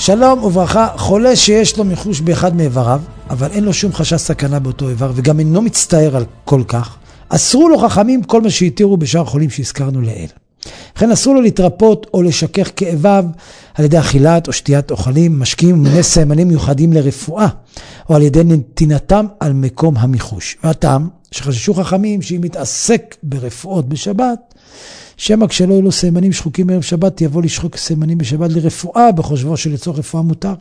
שלום וברכה, חולה שיש לו מיחוש באחד מאיבריו, אבל אין לו שום חשש סכנה באותו איבר, וגם אינו מצטער על כל כך, אסרו לו חכמים כל מה שהתירו בשאר חולים שהזכרנו לעיל. לכן אסרו לו להתרפות או לשכך כאביו על ידי אכילת או שתיית אוכלים, משקיעים ומיני סמנים מיוחדים לרפואה, או על ידי נתינתם על מקום המיחוש. והטעם שחששו חכמים שאם מתעסק ברפואות בשבת, שמא כשלא יהיו לו סמנים שחוקים בערב שבת, יבוא לשחוק סמנים בשבת לרפואה, בחושבו שלצורך רפואה מותר.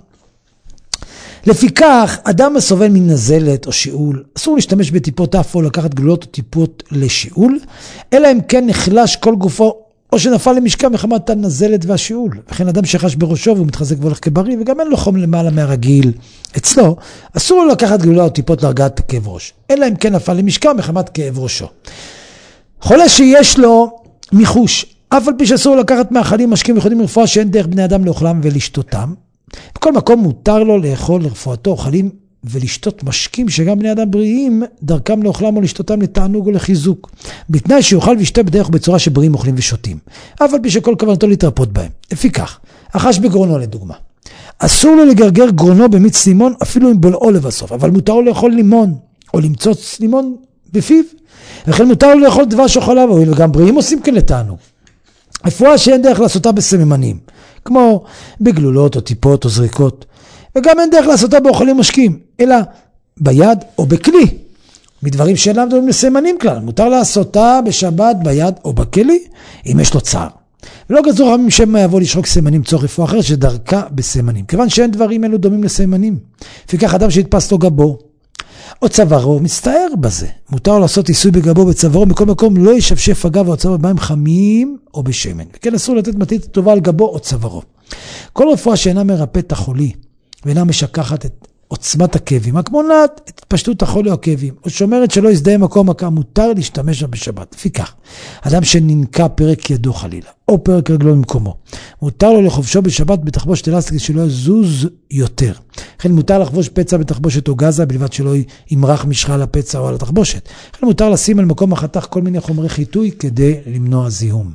לפיכך, אדם הסובל מנזלת או שיעול, אסור להשתמש בטיפות אף או לקחת גלולות או טיפות לשיעול, אלא אם כן נחלש כל גופו, או שנפל למשקע מחמת הנזלת והשיעול. וכן אדם שחש בראשו והוא מתחזק והולך כבריא, וגם אין לו חום למעלה מהרגיל. אצלו, אסור לו לקחת גלולה או טיפות להרגעת כאב ראש, אלא אם כן נפל למשקע מחמת כאב ראשו. חולה שיש לו מיחוש, אף על פי שאסור לקחת מאכלים משקים וייחודיים לרפואה שאין דרך בני אדם לאוכלם ולשתותם. בכל מקום מותר לו לאכול לרפואתו אוכלים ולשתות משקים שגם בני אדם בריאים דרכם לאוכלם או לשתותם לתענוג או לחיזוק, בתנאי שיוכל וישתה בדרך ובצורה שבריאים אוכלים ושותים, אף על פי שכל כוונתו להתרפות בהם. לפיכך, החש בגרונו לדוגמה, אסור לו לגרגר גרונו במיץ לימון אפילו עם בולעו לבסוף, אבל מותר לו לאכול לימון או למצוץ לימון בפיו, וכן מותר לו לאכול דבש או חלב, וגם בריאים עושים כן לתענוג. רפואה שאין דרך לעשותה בסממנים, כמו בגלולות או טיפות או זריקות, וגם אין דרך לעשותה באוכלים משקים, אלא ביד או בכלי, מדברים שאינם דומים לסמנים כלל. מותר לעשותה בשבת ביד או בכלי, אם יש לו צער. ולא גזור חכמים שמא יבוא לשחוק סמנים צורך רפואה אחרת שדרכה בסמנים, כיוון שאין דברים אלו דומים לסמנים. לפיכך אדם שהתפס לו גבו או צווארו מצטער בזה, מותר לעשות עיסוי בגבו בצווארו, מכל מקום לא ישפשף אגב או צווארו במים חמים או בשמן, וכן אסור לתת מתית טובה על גבו או צווארו. כל רפואה שאינה מרפאת את החולי ואינה משכחת את עוצמת הכאבים, רק מונעת את התפשטות החולי או הכאבים, או שומרת שלא יזדהה מקום מכה, מותר להשתמש בה בשבת. לפיכך, אדם שננקע פרק ידו חלילה, או פרק רגלו במקומו, מותר לו לחובשו בשבת בתחבושת אלסטית שלא יזוז יותר. לכן מותר לחבוש פצע בתחבושת או גזה, בלבד שלא ימרח משחה על הפצע או על התחבושת. לכן מותר לשים על מקום החתך כל מיני חומרי חיטוי כדי למנוע זיהום.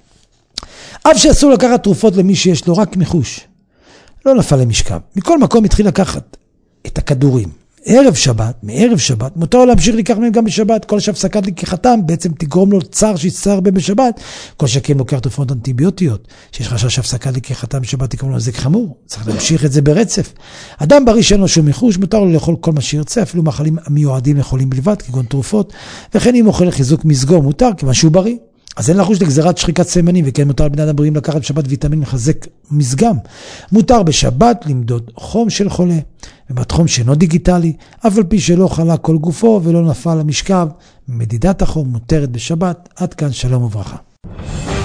אף שאסור לקחת תרופות למי שיש לו רק מיחוש, לא נפל למשכב. מכל מקום התחיל לקחת את הכדורים. מערב שבת, מותר להמשיך לקח מהם גם בשבת. כל שהפסקת לקיחתם בעצם תגרום לו צער שיצטער הרבה בשבת. כל שכן לוקח תרופות אנטיביוטיות, שיש חשש שהפסקת לקיחתם בשבת תגרום לו נזק חמור. צריך להמשיך את זה ברצף. אדם בריא שאין לו שום מיחוש, מותר לו לאכול כל מה שירצה, אפילו מאכלים מיועדים לחולים בלבד, כגון תרופות, וכן אם אוכל לחיזוק מסגור, מותר, כיוון שהוא בריא. אז אין לחוש לגזירת שחיקת סמנים, וכן מותר לבני אדם בריאים לקחת בשבת ויטמין מחזק מסגם. מותר בשבת למדוד חום של חולה, ובתחום שאינו דיגיטלי, אף על פי שלא חלה כל גופו ולא נפל למשכב, מדידת החום מותרת בשבת. עד כאן, שלום וברכה.